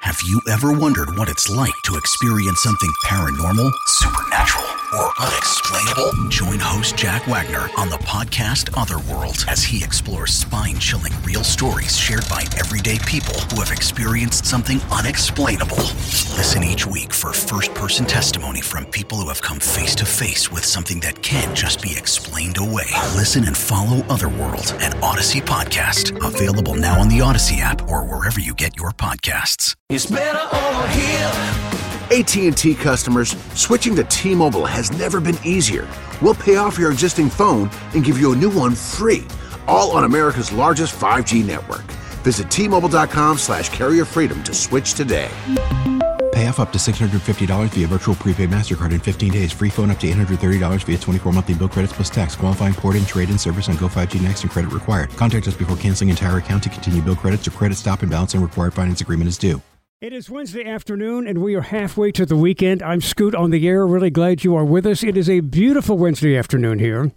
Have you ever wondered what it's like to experience something paranormal, supernatural, or unexplainable? Join host Jack Wagner on the podcast Otherworld as he explores spine-chilling real stories shared by everyday people who have experienced something unexplainable. Listen each week for first-person testimony from people who have come face-to-face with something that can't just be explained away. Listen and follow Otherworld, an Odyssey podcast. Available now on the Odyssey app or wherever you get your podcasts. It's better over here. AT&T customers, switching to T-Mobile has never been easier. We'll pay off your existing phone and give you a new one free, all on America's largest 5G network. Visit T-Mobile.com/carrier freedom to switch today. Pay off up to $650 via virtual prepaid MasterCard in 15 days. Free phone up to $830 via 24 monthly bill credits plus tax. Qualifying port-in, trade-in service on Go5G Next and credit required. Contact us before canceling entire account to continue bill credits or credit stop and balance and required finance agreement is due. It is Wednesday afternoon, and we are halfway to the weekend. I'm Scoot on the air. Really glad you are with us. It is a beautiful Wednesday afternoon here.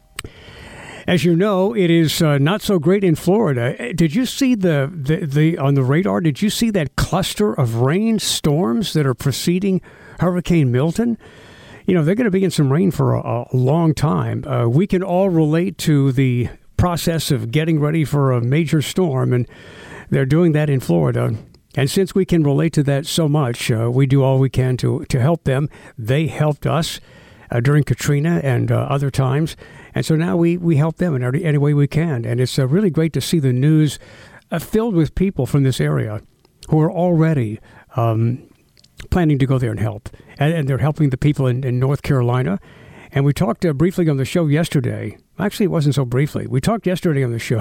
As you know, it is not so great in Florida. Did you see the on the radar? Did you see that cluster of rain storms that are preceding Hurricane Milton? You know, they're going to be in some rain for a long time. We can all relate to the process of getting ready for a major storm, and they're doing that in Florida. And since we can relate to that so much, we do all we can to help them. They helped us during Katrina and other times. And so now we help them in any way we can. And it's really great to see the news filled with people from this area who are already planning to go there and help. And they're helping the people in North Carolina. And we talked briefly on the show yesterday. Actually, it wasn't so briefly. We talked yesterday on the show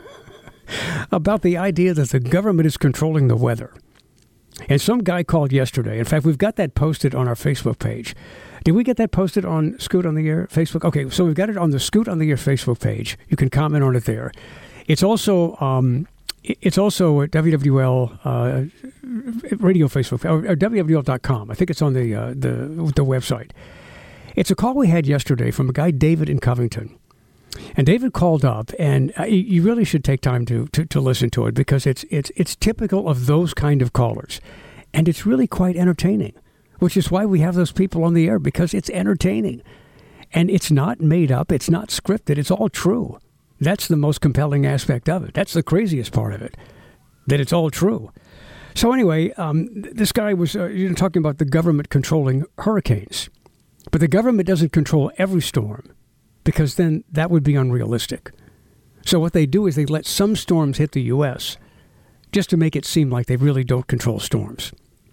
about the idea that the government is controlling the weather. And some guy called yesterday. In fact, we've got that posted on our Facebook page. Did we get that posted on Scoot on the Air Facebook? Okay, so we've got it on the Scoot on the Air Facebook page. You can comment on it there. It's also at WWL radio Facebook or WWL.com. I think it's on the website. It's a call we had yesterday from a guy, David in Covington. And David called up, and you really should take time to listen to it because it's typical of those kind of callers. And it's really quite entertaining, which is why we have those people on the air, because it's entertaining. And it's not made up. It's not scripted. It's all true. That's the most compelling aspect of it. That's the craziest part of it, that it's all true. So anyway, this guy was talking about the government controlling hurricanes. But the government doesn't control every storm, because then that would be unrealistic. So what they do is they let some storms hit the U.S. just to make it seem like they really don't control storms.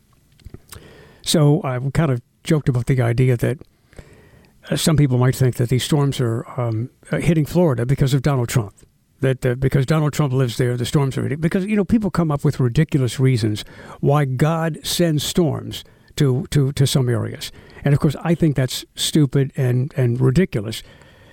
So I kind of joked about the idea that some people might think that these storms are hitting Florida because of Donald Trump. That because Donald Trump lives there, the storms are hitting. Because, people come up with ridiculous reasons why God sends storms to some areas. And, of course, I think that's stupid and ridiculous.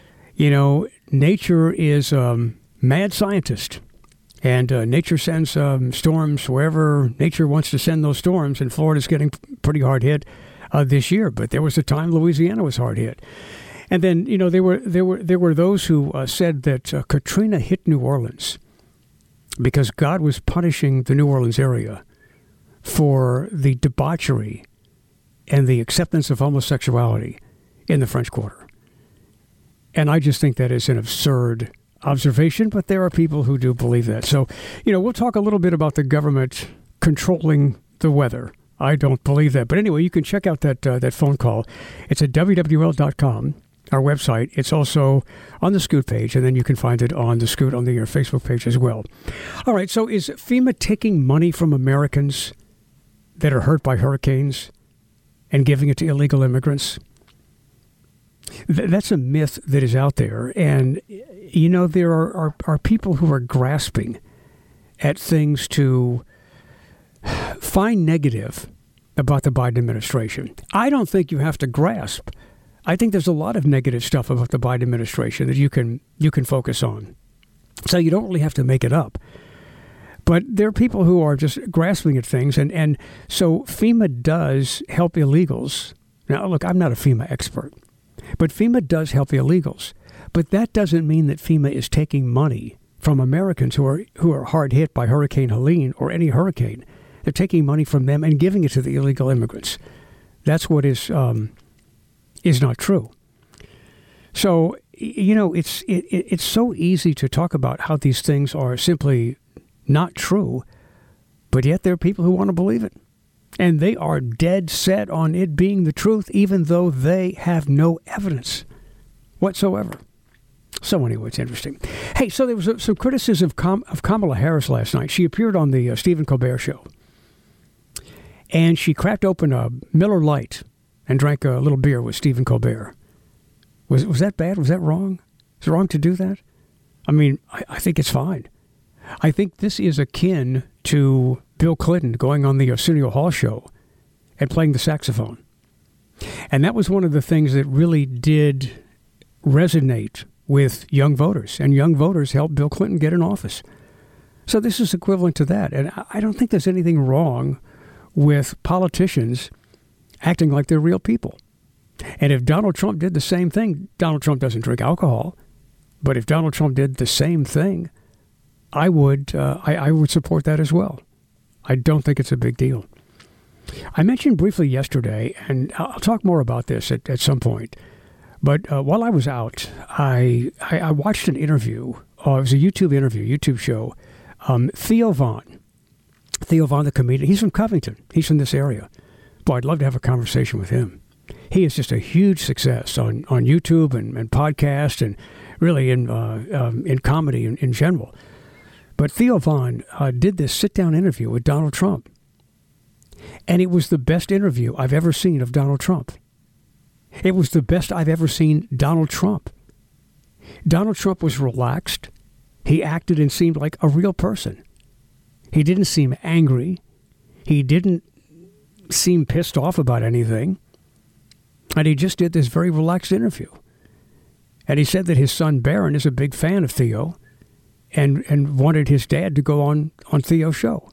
Nature is mad scientist, and nature sends storms wherever nature wants to send those storms, and Florida's getting pretty hard hit this year. But there was a time Louisiana was hard hit. And then, there were those who said that Katrina hit New Orleans because God was punishing the New Orleans area for the debauchery and the acceptance of homosexuality in the French Quarter. And I just think that is an absurd observation, but there are people who do believe that. So, we'll talk a little bit about the government controlling the weather. I don't believe that. But anyway, you can check out that phone call. It's at WWL.com, our website. It's also on the Scoot page, and then you can find it on the Scoot on the Air Facebook page as well. All right, so is FEMA taking money from Americans that are hurt by hurricanes and giving it to illegal immigrants? That's a myth that is out there. And, there are people who are grasping at things to find negative about the Biden administration. I don't think you have to grasp. I think there's a lot of negative stuff about the Biden administration that you can focus on. So you don't really have to make it up. But there are people who are just grasping at things. And so FEMA does help illegals. Now, look, I'm not a FEMA expert. But FEMA does help illegals. But that doesn't mean that FEMA is taking money from Americans who are hard hit by Hurricane Helene or any hurricane. They're taking money from them and giving it to the illegal immigrants. That's what is not true. So, it's so easy to talk about how these things are simply not true, but yet there are people who want to believe it. And they are dead set on it being the truth, even though they have no evidence whatsoever. So anyway, it's interesting. Hey, so there was some criticism of Kamala Harris last night. She appeared on the Stephen Colbert Show. And she cracked open a Miller Lite and drank a little beer with Stephen Colbert. Was that bad? Was that wrong? Is it wrong to do that? I mean, I think it's fine. I think this is akin to Bill Clinton going on the Arsenio Hall show and playing the saxophone. And that was one of the things that really did resonate with young voters. And young voters helped Bill Clinton get in office. So this is equivalent to that. And I don't think there's anything wrong with politicians acting like they're real people. And if Donald Trump did the same thing, Donald Trump doesn't drink alcohol, but if Donald Trump did the same thing, I would support that as well. I don't think it's a big deal. I mentioned briefly yesterday, and I'll talk more about this at some point, but while I was out, I watched an interview. It was a YouTube show. Theo Von, the comedian, he's from Covington. He's from this area. Boy, I'd love to have a conversation with him. He is just a huge success on YouTube and podcast and really in comedy in general. But Theo Von did this sit-down interview with Donald Trump. And it was the best interview I've ever seen of Donald Trump. It was the best I've ever seen Donald Trump. Donald Trump was relaxed. He acted and seemed like a real person. He didn't seem angry. He didn't seem pissed off about anything. And he just did this very relaxed interview. And he said that his son Barron is a big fan of Theo and wanted his dad to go on Theo's show.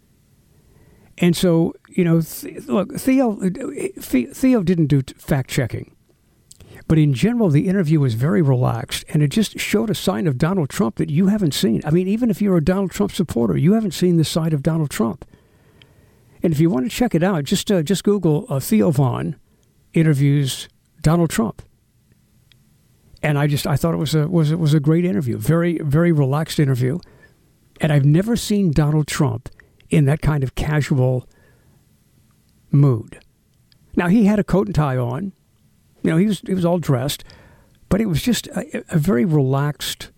And so, look, Theo didn't do fact-checking. But in general, the interview was very relaxed, and it just showed a sign of Donald Trump that you haven't seen. I mean, even if you're a Donald Trump supporter, you haven't seen this side of Donald Trump. And if you want to check it out, just Google Theo Von interviews Donald Trump. And I thought it was a great interview, very, very relaxed interview. And I've never seen Donald Trump in that kind of casual mood. Now, he had a coat and tie on. He was all dressed, but it was just a very relaxed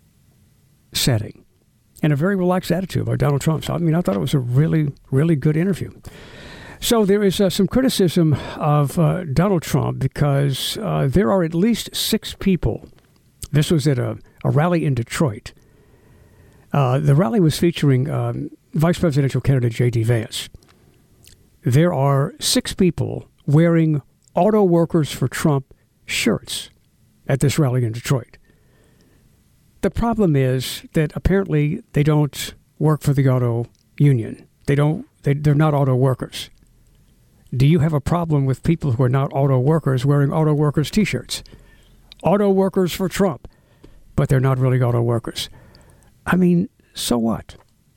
setting and a very relaxed attitude by Donald Trump. So, I thought it was a really, really good interview. So there is some criticism of Donald Trump because there are at least 6 people. This was at a rally in Detroit. The rally was featuring Vice Presidential candidate J.D. Vance. There are 6 people wearing Auto Workers for Trump shirts at this rally in Detroit. The problem is that apparently they don't work for the auto union. They're not auto workers. Do you have a problem with people who are not auto workers wearing auto workers T-shirts? Auto Workers for Trump, but they're not really auto workers. So what?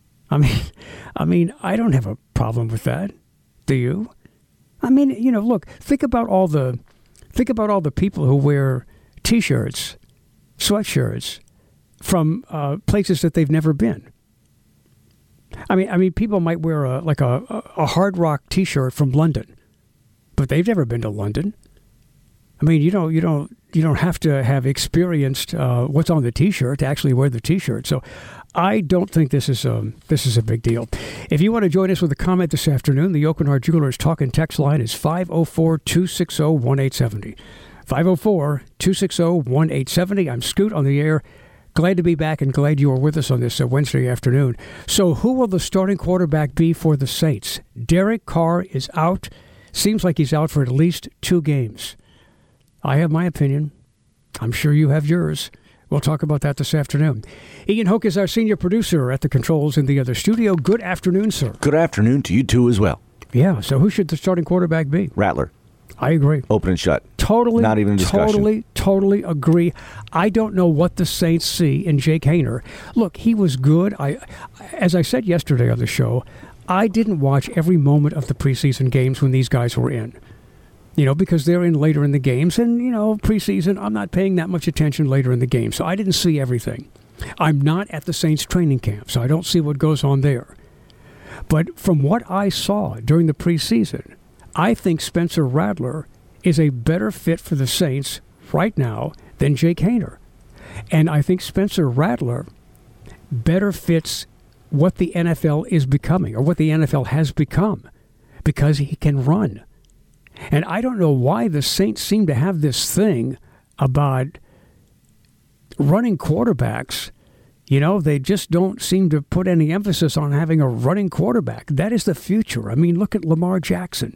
I don't have a problem with that. Do you? Look, think about all the people who wear T-shirts, sweatshirts from places that they've never been. People might wear a Hard Rock T-shirt from London, but they've never been to London. You don't have to have experienced what's on the T-shirt to actually wear the T-shirt. So, I don't think this is a big deal. If you want to join us with a comment this afternoon, the Oakenhart Jewelers talk and text line is 504-260-1870. 504-260-1870. I'm Scoot on the air. Glad to be back and glad you are with us on this Wednesday afternoon. So who will the starting quarterback be for the Saints? Derek Carr is out. Seems like he's out for at least 2 games. I have my opinion. I'm sure you have yours. We'll talk about that this afternoon. Ian Hoke is our senior producer at the controls in the other studio. Good afternoon, sir. Good afternoon to you, too, as well. Yeah, so who should the starting quarterback be? Rattler. I agree. Open and shut. Totally. Not even a discussion. Totally agree. I don't know what the Saints see in Jake Haener. Look, he was good. As I said yesterday on the show, I didn't watch every moment of the preseason games when these guys were in. Because they're in later in the games. And, preseason, I'm not paying that much attention later in the game. So I didn't see everything. I'm not at the Saints training camp, so I don't see what goes on there. But from what I saw during the preseason, I think Spencer Rattler is a better fit for the Saints right now than Jake Haener. And I think Spencer Rattler better fits what the NFL is becoming, or what the NFL has become, because he can run. And I don't know why the Saints seem to have this thing about running quarterbacks. They just don't seem to put any emphasis on having a running quarterback. That is the future. I mean, look at Lamar Jackson.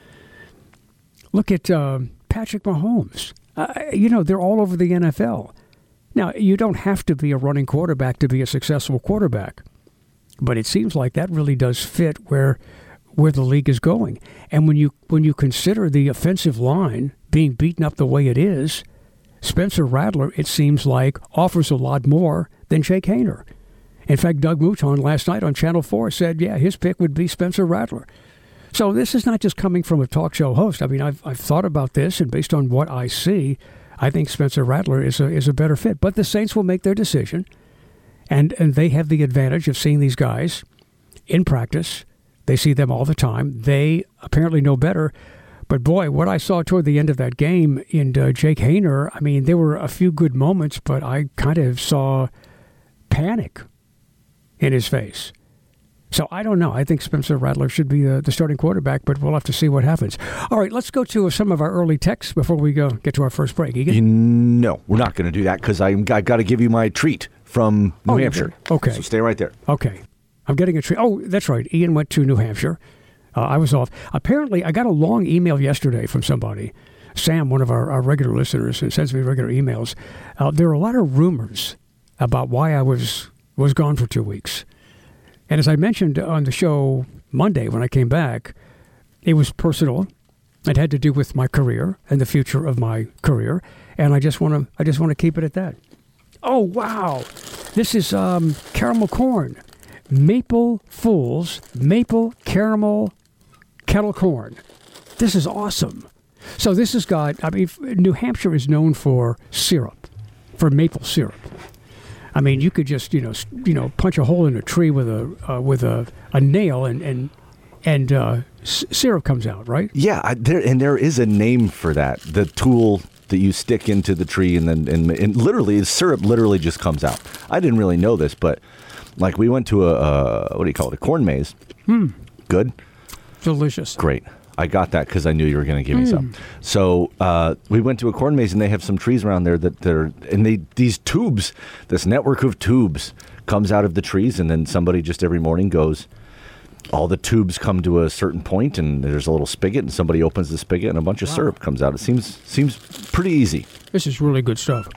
Look at Patrick Mahomes. They're all over the NFL. Now, you don't have to be a running quarterback to be a successful quarterback. But it seems like that really does fit where the league is going. And when you consider the offensive line being beaten up the way it is, Spencer Rattler, it seems like, offers a lot more than Jake Haener. In fact, Doug Mouton last night on Channel 4 said, his pick would be Spencer Rattler. So this is not just coming from a talk show host. I mean, I've thought about this, and based on what I see, I think Spencer Rattler is a better fit. But the Saints will make their decision, and they have the advantage of seeing these guys in practice. They see them all the time. They apparently know better. But boy, what I saw toward the end of that game in Jake Haener, I mean, there were a few good moments, but I kind of saw panic in his face. So I don't know. I think Spencer Rattler should be the starting quarterback, but we'll have to see what happens. All right, let's go to some of our early texts before we get to our first break. Egan? No, we're not going to do that because I got to give you my treat from New Hampshire. Okay. So stay right there. Okay. I'm getting a treat. Oh, that's right. Ian went to New Hampshire. I was off. Apparently, I got a long email yesterday from somebody, Sam, one of our regular listeners, and sends me regular emails. There are a lot of rumors about why I was gone for 2 weeks. And as I mentioned on the show Monday when I came back, it was personal. It had to do with my career and the future of my career, and I just want to keep it at that. Oh wow, this is caramel corn, Maple Fools, maple caramel kettle corn. This is awesome. So this has got. I mean, New Hampshire is known for syrup, for maple syrup. I mean, you could just punch a hole in a tree with a nail and syrup comes out, right? Yeah, there is a name for that. The tool that you stick into the tree and literally syrup literally just comes out. I didn't really know this, but like we went to a corn maze. Good, delicious, great. I got that because I knew you were going to give me some. So we went to a corn maze, and they have some trees around there these tubes, this network of tubes comes out of the trees, and then somebody just every morning goes, all the tubes come to a certain point, and there's a little spigot, and somebody opens the spigot, and a bunch of syrup comes out. It seems pretty easy. This is really good stuff.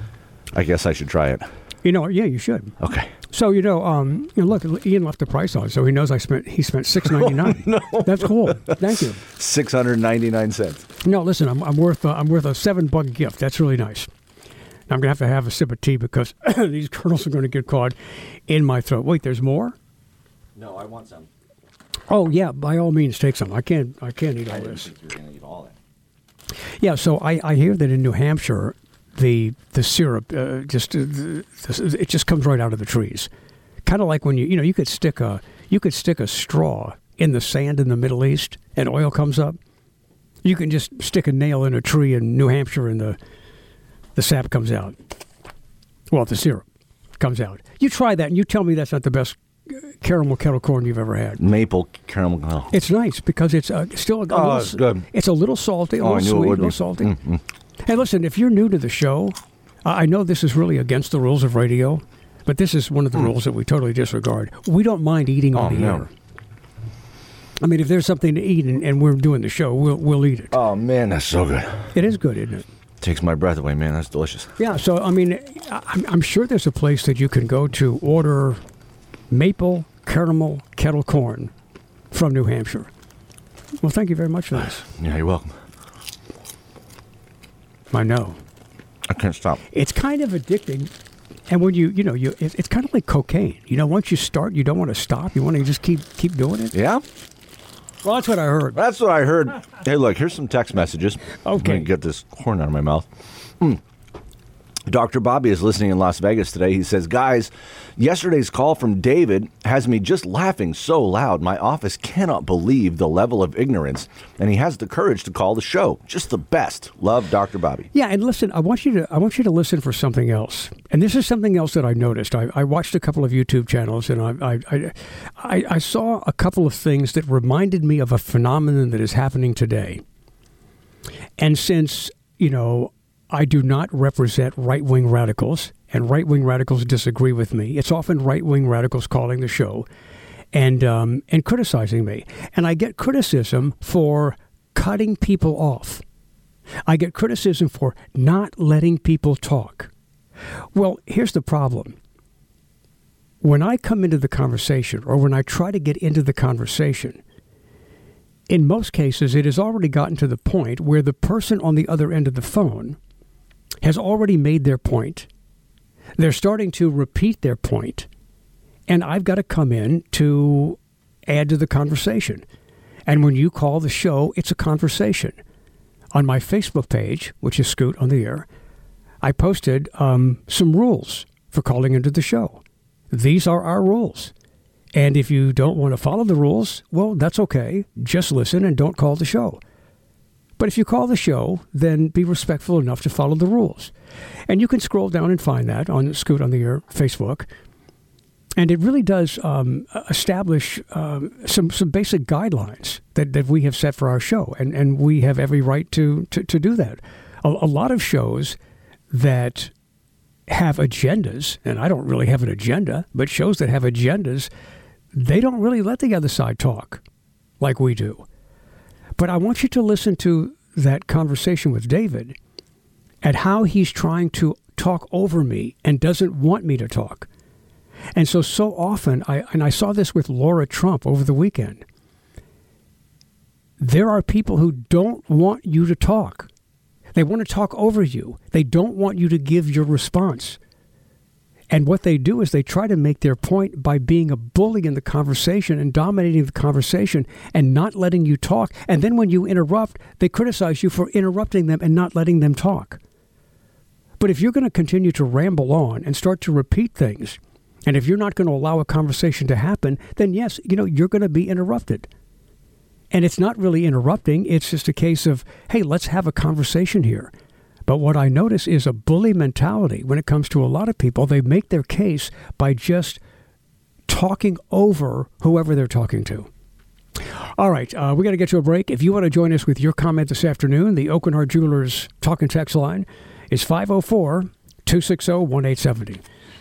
I guess I should try it. Yeah, you should. Okay. So look, Ian left the price on, so he knows he spent $6.99. No, that's cool. Thank you. 699 cents. No, listen, I'm worth a $7 gift. That's really nice. I'm gonna have a sip of tea because these kernels are going to get caught in my throat. Wait, there's more? No, I want some. Oh yeah, by all means, take some. I can't eat all this. I didn't think you were going to eat all that. Yeah, so I hear that in New Hampshire, the syrup it just comes right out of the trees, kind of like when you could stick a straw in the sand in the Middle East and oil comes up. You can just stick a nail in a tree in New Hampshire and the sap comes out. Well, the syrup comes out. You try that and you tell me that's not the best caramel kettle corn you've ever had. Maple caramel. Oh. It's nice because it's still it's good. It's a little salty, a little sweet, a little salty. Mm-hmm. Hey, listen, if you're new to the show, I know this is really against the rules of radio, but this is one of the rules that we totally disregard. We don't mind eating on the air. I mean, if there's something to eat and we're doing the show, we'll eat it. Oh, man, that's so good. It is good, isn't it? Takes my breath away, man. That's delicious. Yeah, so, I mean, I'm sure there's a place that you can go to order maple caramel kettle corn from New Hampshire. Well, thank you very much for this. Yeah, you're welcome. I know. I can't stop. It's kind of addicting, And when it's kind of like cocaine. Once you start, you don't want to stop. You want to just keep doing it. Yeah? Well, that's what I heard. That's what I heard. Hey, look, here's some text messages. Okay. Let me get this corn out of my mouth. Dr. Bobby is listening in Las Vegas today. He says, guys, yesterday's call from David has me just laughing so loud. My office cannot believe the level of ignorance, and he has the courage to call the show. Just the best. Love, Dr. Bobby. Yeah, and listen, I want you to listen for something else. And this is something else that I noticed. I watched a couple of YouTube channels, and I saw a couple of things that reminded me of a phenomenon that is happening today. And since, I do not represent right-wing radicals, and right-wing radicals disagree with me. It's often right-wing radicals calling the show and criticizing me. And I get criticism for cutting people off. I get criticism for not letting people talk. Well, here's the problem. When I come into the conversation, or when I try to get into the conversation, in most cases, it has already gotten to the point where the person on the other end of the phone has already made their point. They're starting to repeat their point, and I've got to come in to add to the conversation. And when you call the show, it's a conversation. On my Facebook page, which is Scoot on the Air, I posted some rules for calling into the show. These are our rules. And if you don't want to follow the rules, well, that's okay. Just listen and don't call the show. But if you call the show, then be respectful enough to follow the rules. And you can scroll down and find that on Scoot on the Air Facebook. And it really does establish some basic guidelines that we have set for our show. And we have every right to do that. A lot of shows that have agendas, and I don't really have an agenda, but shows that have agendas, they don't really let the other side talk like we do. But I want you to listen to that conversation with David at how he's trying to talk over me and doesn't want me to talk. And so often, I saw this with Laura Trump over the weekend, there are people who don't want you to talk. They want to talk over you. They don't want you to give your response. And what they do is they try to make their point by being a bully in the conversation and dominating the conversation and not letting you talk. And then when you interrupt, they criticize you for interrupting them and not letting them talk. But if you're going to continue to ramble on and start to repeat things, and if you're not going to allow a conversation to happen, then yes, you're going to be interrupted. And it's not really interrupting. It's just a case of, hey, let's have a conversation here. But what I notice is a bully mentality when it comes to a lot of people. They make their case by just talking over whoever they're talking to. All right, we got to get to a break. If you want to join us with your comment this afternoon, the Oak and Hart Jewelers talk and text line is 504-260-1870.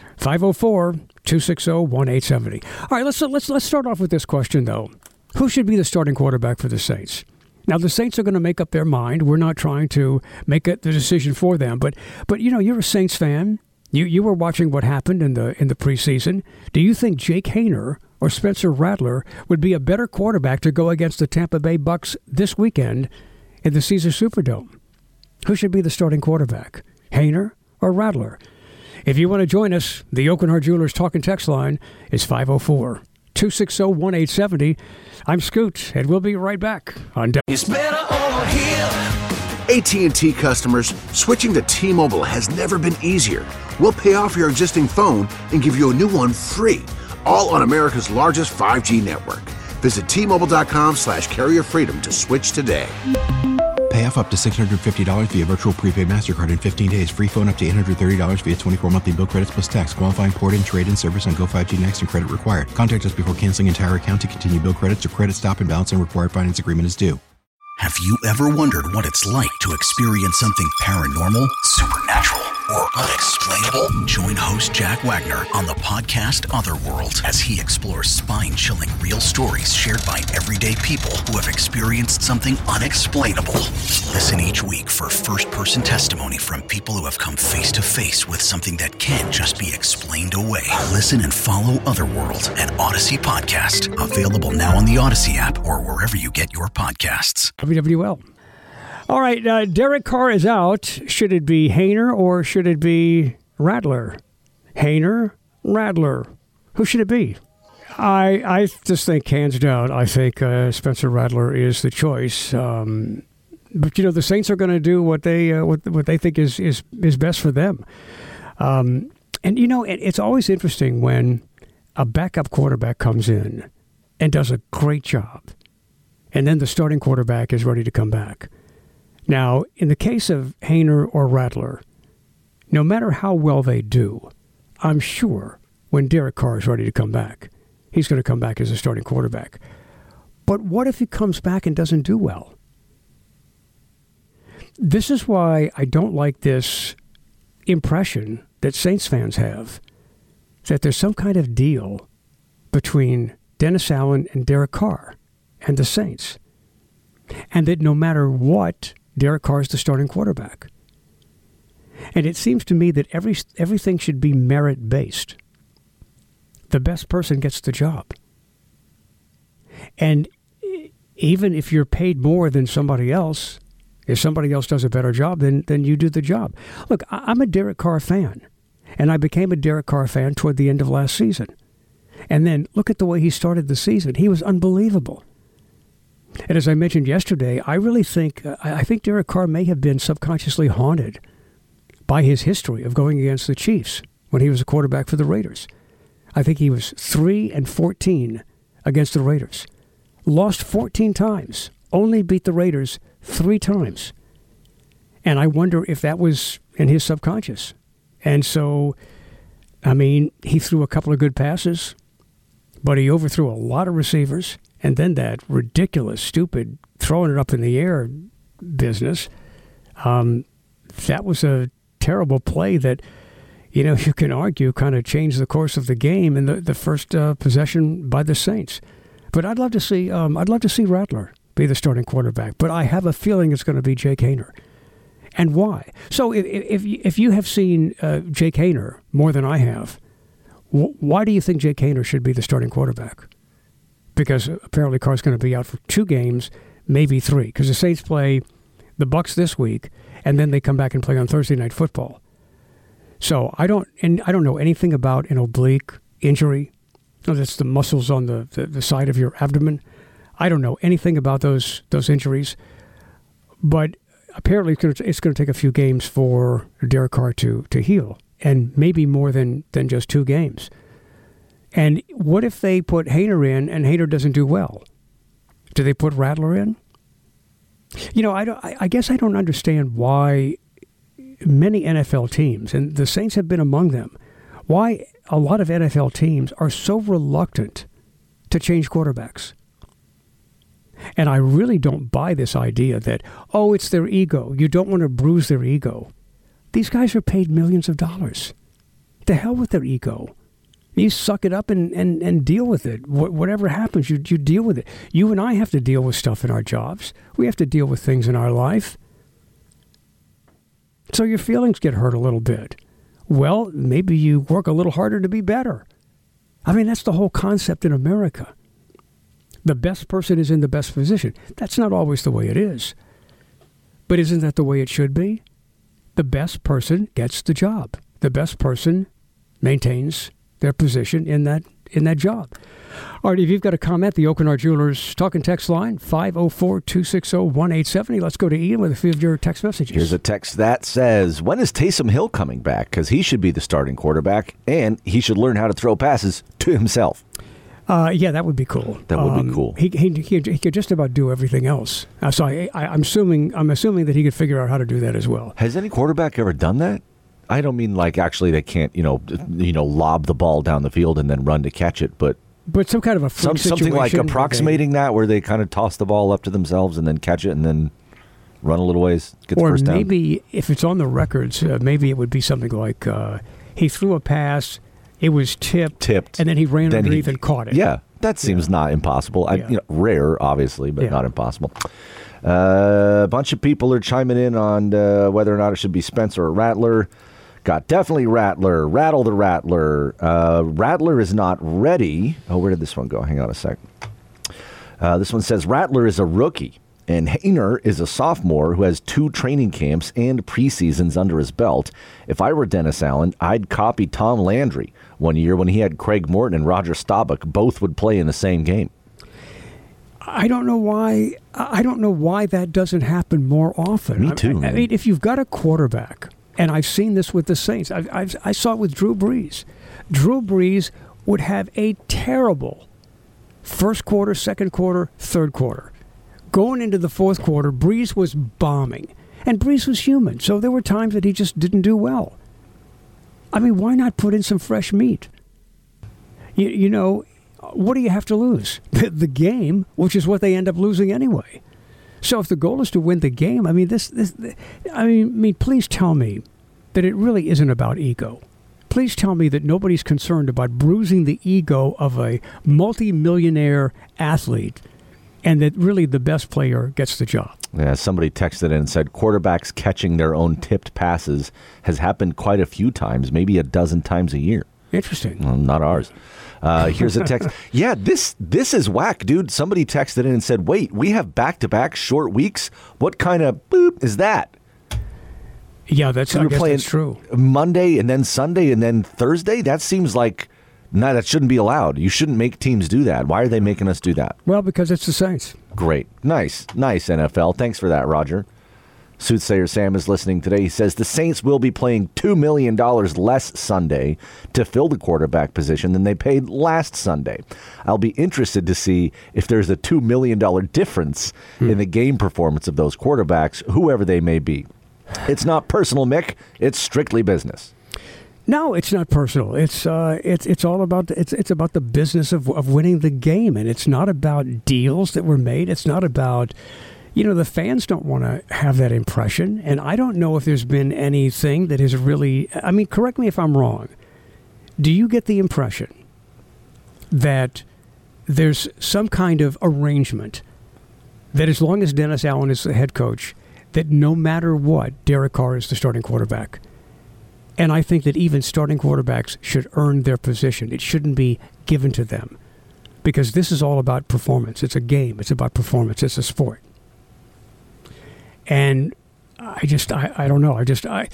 504-260-1870. All right, let's start off with this question, though. Who should be the starting quarterback for the Saints? Now, the Saints are going to make up their mind. We're not trying to make the decision for them. But you're a Saints fan. You were watching what happened in the preseason. Do you think Jake Haener or Spencer Rattler would be a better quarterback to go against the Tampa Bay Bucs this weekend in the Caesars Superdome? Who should be the starting quarterback, Haener or Rattler? If you want to join us, the Oak and Hart Jewelers talk and text line is 504-260-1870. I'm Scoot, and we'll be right back on It's better over here. AT&T customers, switching to T-Mobile has never been easier. We'll pay off your existing phone and give you a new one free, all on America's largest 5G network. Visit T-Mobile.com/carrier freedom to switch today. Pay off up to $650 via virtual prepaid MasterCard in 15 days. Free phone up to $830 via 24 monthly bill credits plus tax. Qualifying port-in, trade-in service on Go 5G Next and credit required. Contact us before canceling entire account to continue bill credits or credit stop and balance and required finance agreement is due. Have you ever wondered what it's like to experience something paranormal, supernatural, or unexplainable? Join host Jack Wagner on the podcast Otherworld as he explores spine-chilling real stories shared by everyday people who have experienced something unexplainable. Listen each week for first-person testimony from people who have come face-to-face with something that can't just be explained away. Listen and follow Otherworld, an Odyssey podcast. Available now on the Odyssey app or wherever you get your podcasts. WWL. All right, Derek Carr is out. Should it be Haener or should it be Rattler? Haener, Rattler. Who should it be? I just think, hands down, I think Spencer Rattler is the choice. But the Saints are going to do what they think is best for them. And it's always interesting when a backup quarterback comes in and does a great job, and then the starting quarterback is ready to come back. Now, in the case of Haener or Rattler, no matter how well they do, I'm sure when Derek Carr is ready to come back, he's going to come back as a starting quarterback. But what if he comes back and doesn't do well? This is why I don't like this impression that Saints fans have that there's some kind of deal between Dennis Allen and Derek Carr and the Saints, and that no matter what, Derek Carr is the starting quarterback. And it seems to me that everything should be merit-based. The best person gets the job. And even if you're paid more than somebody else, if somebody else does a better job, then you do the job. Look, I'm a Derek Carr fan, and I became a Derek Carr fan toward the end of last season. And then look at the way he started the season. He was unbelievable. And as I mentioned yesterday, I really think Derek Carr may have been subconsciously haunted by his history of going against the Chiefs when he was a quarterback for the Raiders. I think he was 3-14 against the Raiders. Lost 14 times. Only beat the Raiders 3 times. And I wonder if that was in his subconscious. And so, he threw a couple of good passes, but he overthrew a lot of receivers. And then that ridiculous, stupid, throwing it up in the air business, that was a terrible play that, you can argue kind of changed the course of the game in the first possession by the Saints. But I'd love to see Rattler be the starting quarterback. But I have a feeling it's going to be Jake Haener. And why? So if you have seen Jake Haener more than I have, why do you think Jake Haener should be the starting quarterback? Because apparently Carr's going to be out for 2 games, maybe 3. Because the Saints play the Bucs this week, and then they come back and play on Thursday Night Football. So I don't know anything about an oblique injury. No, that's the muscles on the side of your abdomen. I don't know anything about those injuries. But apparently it's going to take a few games for Derek Carr to heal, and maybe more than just 2 games. And what if they put Haener in and Haener doesn't do well? Do they put Rattler in? I guess I don't understand why many NFL teams, and the Saints have been among them, why a lot of NFL teams are so reluctant to change quarterbacks. And I really don't buy this idea that, it's their ego. You don't want to bruise their ego. These guys are paid millions of dollars. The hell with their ego. You suck it up and deal with it. Whatever happens, you deal with it. You and I have to deal with stuff in our jobs. We have to deal with things in our life. So your feelings get hurt a little bit. Well, maybe you work a little harder to be better. That's the whole concept in America. The best person is in the best position. That's not always the way it is. But isn't that the way it should be? The best person gets the job. The best person maintains their position in that job. All right, if you've got a comment, the Oakenard Jewelers talk and text line, 504-260-1870. Let's go to Ian with a few of your text messages. Here's a text that says, when is Taysom Hill coming back? Because he should be the starting quarterback, and he should learn how to throw passes to himself. Yeah, that would be cool. That would be cool. He could just about do everything else. So I'm assuming that he could figure out how to do that as well. Has any quarterback ever done that? I don't mean like actually they can't lob the ball down the field and then run to catch it, but some kind of a freak something like approximating that where they kind of toss the ball up to themselves and then catch it and then run a little ways, get the first down. Or maybe if it's on the records, maybe it would be something like he threw a pass. It was tipped, and then he ran underneath and caught it. Yeah, that seems not impossible. Rare, obviously, but not impossible. A bunch of people are chiming in on whether or not it should be Spencer or Rattler. Got definitely Rattler. Rattle the Rattler. Rattler is not ready. Oh, where did this one go? Hang on a sec. This one says Rattler is a rookie, And Hainer is a sophomore who has 2 training camps and preseasons under his belt. If I were Dennis Allen, I'd copy Tom Landry one year when he had Craig Morton and Roger Staubach. Both would play in the same game. I don't know why. I don't know why that doesn't happen more often. Me too. I mean, if you've got a quarterback, and I've seen this with the Saints. I saw it with Drew Brees. Drew Brees would have a terrible first quarter, second quarter, third quarter. Going into the fourth quarter, Brees was bombing. And Brees was human, so there were times that he just didn't do well. I mean, why not put in some fresh meat? You know, what do you have to lose? The game, which is what they end up losing anyway. So if the goal is to win the game, I mean, I mean, please tell me that it really isn't about ego. Please tell me that nobody's concerned about bruising the ego of a multi-millionaire athlete and that really the best player gets the job. Yeah, somebody texted in and said quarterbacks catching their own tipped passes has happened quite a few times, maybe a dozen times a year. Interesting. Well, not ours. Here's a text. Yeah, this is whack, dude. Somebody texted in and said, wait, we have back-to-back short weeks? What kind of boop is that? Yeah, I guess that's true. Monday and then Sunday and then Thursday? That seems like, no, that shouldn't be allowed. You shouldn't make teams do that. Why are they making us do that? Well, because it's the Saints. Great. Nice, NFL. Thanks for that, Roger. Soothsayer Sam is listening today. He says the Saints will be playing $2 million less Sunday to fill the quarterback position than they paid last Sunday. I'll be interested to see if there's a $2 million difference in the game performance of those quarterbacks, whoever they may be. It's not personal, Mick. It's strictly business. No, it's not personal. It's all about it's about the business of winning the game, and it's not about deals that were made. It's not about, you know, the fans don't want to have that impression, and I don't know if there's been anything that has really. I mean, correct me if I'm wrong. Do you get the impression that there's some kind of arrangement that as long as Dennis Allen is the head coach, that no matter what, Derek Carr is the starting quarterback? And I think that even starting quarterbacks should earn their position. It shouldn't be given to them, because this is all about performance. It's a game. It's about performance. It's a sport. And I don't know.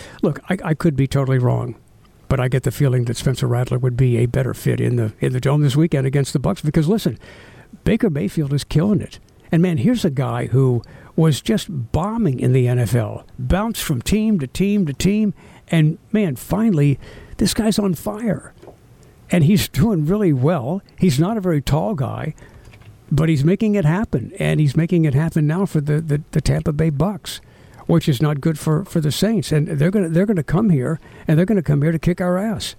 I could be totally wrong, but I get the feeling that Spencer Rattler would be a better fit in the Dome this weekend against the Bucs, because listen, Baker Mayfield is killing it. And man, here's a guy who was just bombing in the NFL, bounced from team to team to team, and man, finally, this guy's on fire. And he's doing really well. He's not a very tall guy, but he's making it happen. And he's making it happen now for the Tampa Bay Bucs, which is not good for the Saints. And they're gonna come here, and they're gonna come here to kick our ass.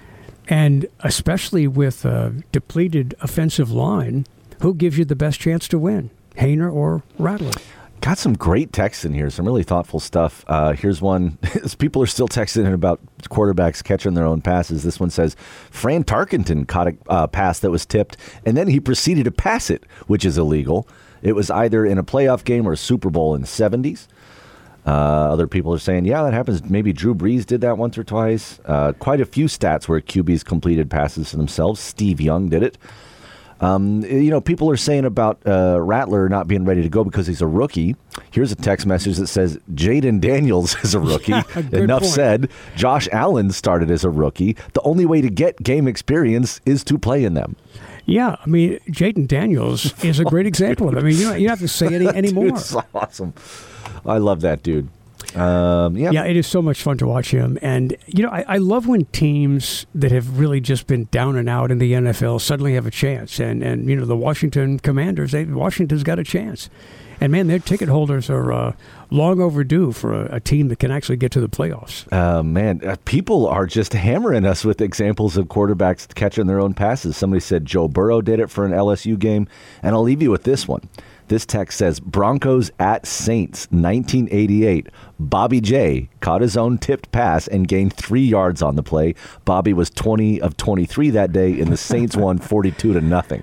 And especially with a depleted offensive line, who gives you the best chance to win, Hainer or Rattler? Got some great texts in here, some really thoughtful stuff. Here's one. People are still texting in about quarterbacks catching their own passes. This one says, Fran Tarkenton caught a pass that was tipped, and then he proceeded to pass it, which is illegal. It was either in a playoff game or a Super Bowl in the 70s. Other people are saying, yeah, that happens. Maybe Drew Brees did that once or twice. Quite a few stats where QBs completed passes to themselves. Steve Young did it. People are saying about Rattler not being ready to go because he's a rookie. Here's a text message that says Jaden Daniels is a rookie. Enough point. said. Josh Allen started as a rookie. The only way to get game experience is to play in them. Yeah, I mean, Jaden Daniels is a great example of it. I mean, you don't have to say any more. It's awesome. I love that dude. Yeah, it is so much fun to watch him. And, you know, I love when teams that have really just been down and out in the NFL suddenly have a chance. And you know, the Washington Commanders, Washington's got a chance. And, man, their ticket holders are long overdue for a team that can actually get to the playoffs. People are just hammering us with examples of quarterbacks catching their own passes. Somebody said Joe Burrow did it for an LSU game. And I'll leave you with this one. This text says, Broncos at Saints, 1988. Bobby J caught his own tipped pass and gained 3 yards on the play. Bobby was 20 of 23 that day, and the Saints won 42-0.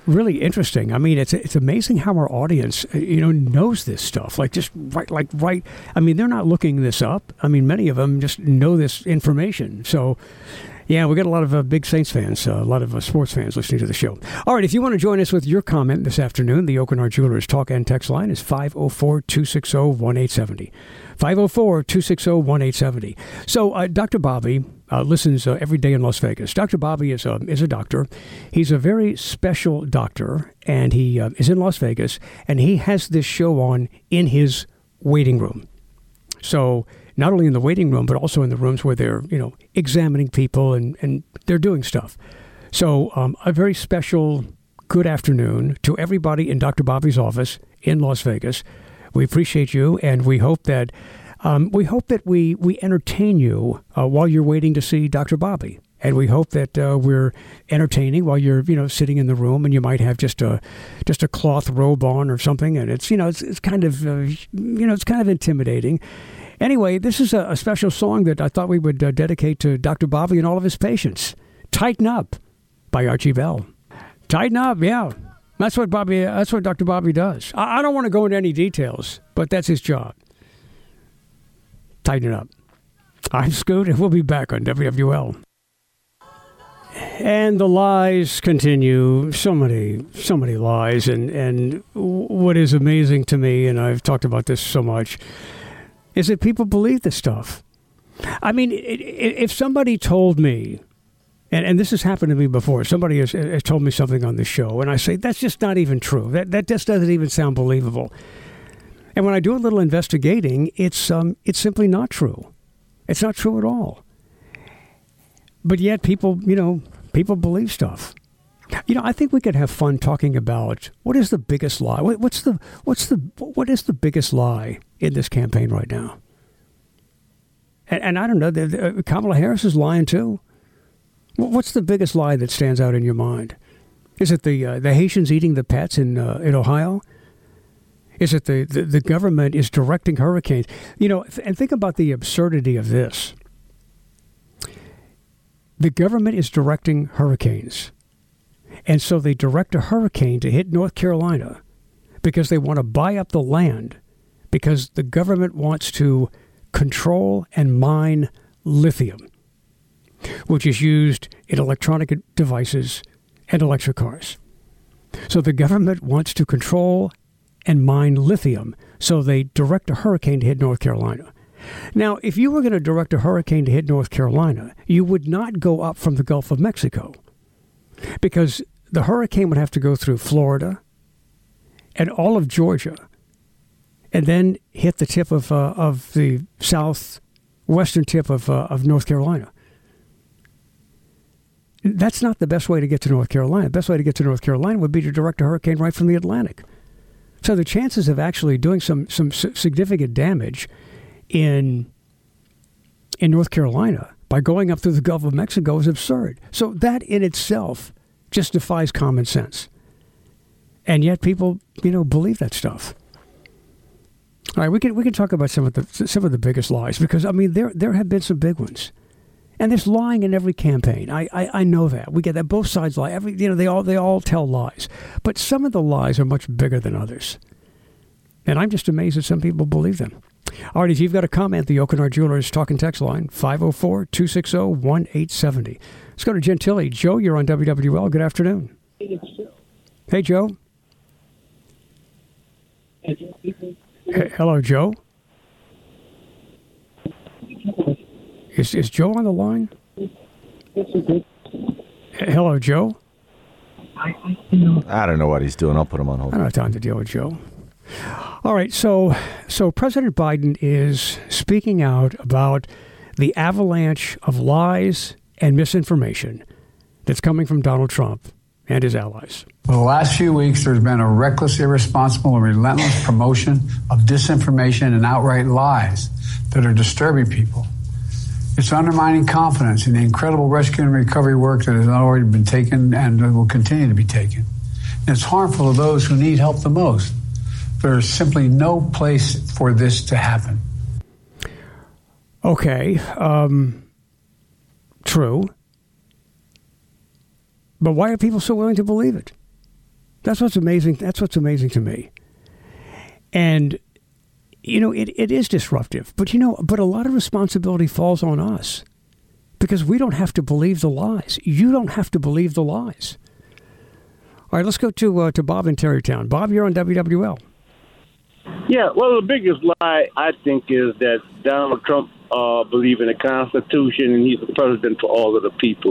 really interesting. I mean, it's amazing how our audience, knows this stuff. Like just right. I mean, they're not looking this up. I mean, many of them just know this information. So, yeah, we got a lot of big Saints fans, a lot of sports fans listening to the show. All right, if you want to join us with your comment this afternoon, the Oakenard Jewelers talk and text line is 504-260-1870. 504-260-1870. So, Dr. Bobby listens every day in Las Vegas. Dr. Bobby is a doctor. He's a very special doctor, and he is in Las Vegas, and he has this show on in his waiting room. So not only in the waiting room, but also in the rooms where they're, examining people and they're doing stuff. So a very special good afternoon to everybody in Dr. Bobby's office in Las Vegas. We appreciate you, and we hope that we entertain you while you're waiting to see Dr. Bobby. And we hope that we're entertaining while you're, sitting in the room, and you might have just a cloth robe on or something, and it's kind of it's kind of intimidating. Anyway, this is a special song that I thought we would dedicate to Dr. Bobby and all of his patients. "Tighten Up" by Archie Bell. Tighten up, yeah. That's what Dr. Bobby does. I don't want to go into any details, but that's his job. Tighten it up. I'm Scoot, and we'll be back on WWL. And the lies continue. So many lies. And what is amazing to me, and I've talked about this so much, is that people believe this stuff. I mean, if somebody told me, and this has happened to me before, somebody has told me something on the show, and I say, that's just not even true. That just doesn't even sound believable. And when I do a little investigating, it's simply not true. It's not true at all. But yet people believe stuff. I think we could have fun talking about what is the biggest lie. What is the biggest lie in this campaign right now? And I don't know. Kamala Harris is lying too. What's the biggest lie that stands out in your mind? Is it the Haitians eating the pets in Ohio? Is it the government is directing hurricanes? And think about the absurdity of this. The government is directing hurricanes. And so they direct a hurricane to hit North Carolina because they want to buy up the land, because the government wants to control and mine lithium, which is used in electronic devices and electric cars. So the government wants to control and mine lithium, so they direct a hurricane to hit North Carolina. Now, if you were going to direct a hurricane to hit North Carolina, you would not go up from the Gulf of Mexico, because the hurricane would have to go through Florida and all of Georgia, and then hit the tip of the southwestern tip of North Carolina. That's not the best way to get to North Carolina. The best way to get to North Carolina would be to direct a hurricane right from the Atlantic. So the chances of actually doing some significant damage in North Carolina by going up through the Gulf of Mexico is absurd. So that in itself just defies common sense. And yet people, believe that stuff. All right, we can talk about some of the biggest lies, because I mean there have been some big ones. And there's lying in every campaign. I know that. We get that. Both sides lie. They all tell lies. But some of the lies are much bigger than others. And I'm just amazed that some people believe them. All right, if you've got a comment, the Oakenard Jewelers talk and text line, 504-260-1870. Let's go to Gentilly. Joe, you're on WWL. Good afternoon. Hey, Joe. Hello, Joe. Is Joe on the line? Hello, Joe? I don't know what he's doing. I'll put him on hold. I don't have time to deal with Joe. All right, so President Biden is speaking out about the avalanche of lies and misinformation that's coming from Donald Trump and his allies. For the last few weeks, there's been a reckless, irresponsible, and relentless promotion of disinformation and outright lies that are disturbing people. It's undermining confidence in the incredible rescue and recovery work that has already been taken and will continue to be taken. And it's harmful to those who need help the most. There's simply no place for this to happen. Okay, true. But why are people so willing to believe it? That's what's amazing. That's what's amazing to me. And, it is disruptive. But, but a lot of responsibility falls on us because we don't have to believe the lies. You don't have to believe the lies. All right, let's go to Bob in Terrytown. Bob, you're on WWL. Yeah, well, the biggest lie, I think, is that Donald Trump believes in the Constitution and he's the president for all of the people.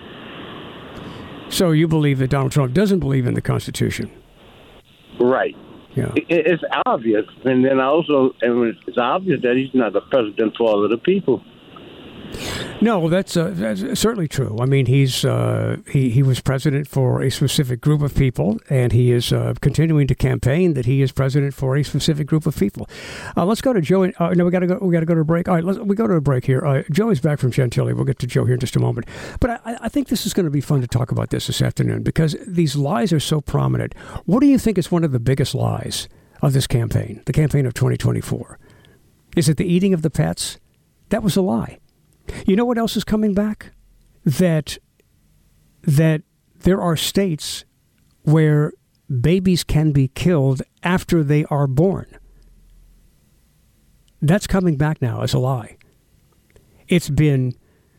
So you believe that Donald Trump doesn't believe in the Constitution? Right. Yeah. It's obvious. And then it's obvious that he's not the president for all of the people. No, that's certainly true. I mean, he was president for a specific group of people, and he is continuing to campaign that he is president for a specific group of people. Let's go to Joe. No, we got to go to a break. All right, we go to a break here. Joe is back from Chantilly. We'll get to Joe here in just a moment. But I think this is going to be fun to talk about this afternoon because these lies are so prominent. What do you think is one of the biggest lies of this campaign, the campaign of 2024? Is it the eating of the pets? That was a lie. You know what else is coming back? That there are states where babies can be killed after they are born. That's coming back now as a lie. It's been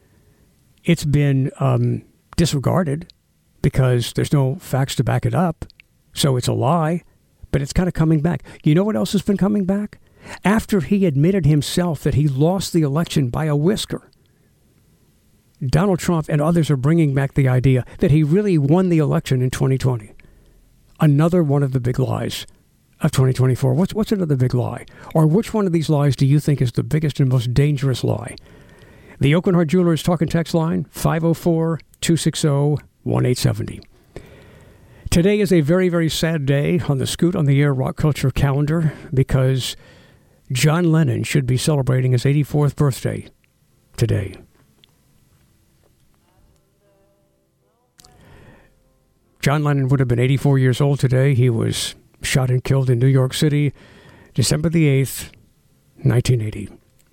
disregarded because there's no facts to back it up. So it's a lie, but it's kind of coming back. You know what else has been coming back? After he admitted himself that he lost the election by a whisker, Donald Trump and others are bringing back the idea that he really won the election in 2020. Another one of the big lies of 2024. What's another big lie? Or which one of these lies do you think is the biggest and most dangerous lie? The Oakland Heart Jewelers talk and text line, 504-260-1870. Today is a very, very sad day on the Scoot on the Air rock culture calendar because John Lennon should be celebrating his 84th birthday today. John Lennon would have been 84 years old today. He was shot and killed in New York City, December the 8th, 1980.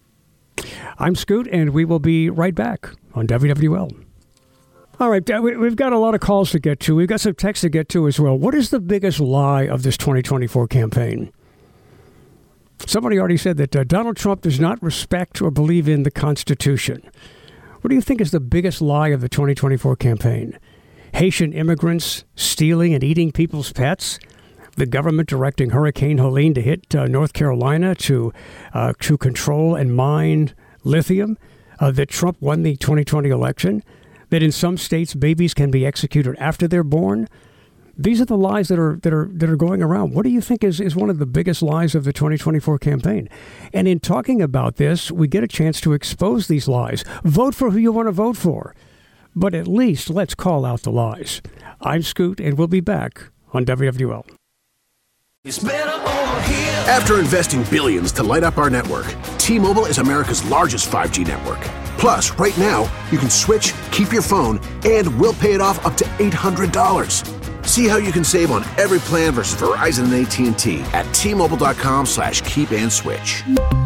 I'm Scoot, and we will be right back on WWL. All right, we've got a lot of calls to get to. We've got some texts to get to as well. What is the biggest lie of this 2024 campaign? Somebody already said that Donald Trump does not respect or believe in the Constitution. What do you think is the biggest lie of the 2024 campaign? Haitian immigrants stealing and eating people's pets? The government directing Hurricane Helene to hit North Carolina to control and mine lithium? That Trump won the 2020 election? That in some states babies can be executed after they're born? These are the lies that are going around. What do you think is one of the biggest lies of the 2024 campaign? And in talking about this, we get a chance to expose these lies. Vote for who you want to vote for. But at least let's call out the lies. I'm Scoot, and we'll be back on WWL. It's better over here. After investing billions to light up our network, T-Mobile is America's largest 5G network. Plus, right now, you can switch, keep your phone, and we'll pay it off up to $800. See how you can save on every plan versus Verizon and AT&T at T-Mobile.com/keep-and-switch.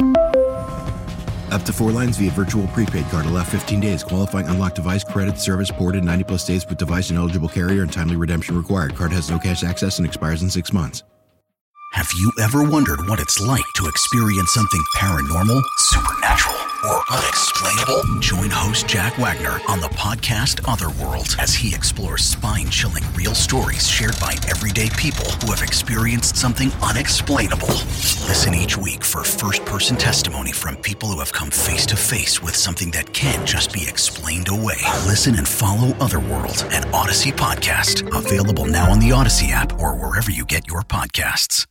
Up to 4 lines via virtual prepaid card. Allow 15 days. Qualifying unlocked device credit service ported 90-plus days with device and eligible carrier and timely redemption required. Card has no cash access and expires in 6 months. Have you ever wondered what it's like to experience something paranormal, supernatural, or unexplainable? Join host Jack Wagner on the podcast Otherworld as he explores spine-chilling real stories shared by everyday people who have experienced something unexplainable. Listen each week for first-person testimony from people who have come face-to-face with something that can't just be explained away. Listen and follow Otherworld, an Odyssey podcast. Available now on the Odyssey app or wherever you get your podcasts.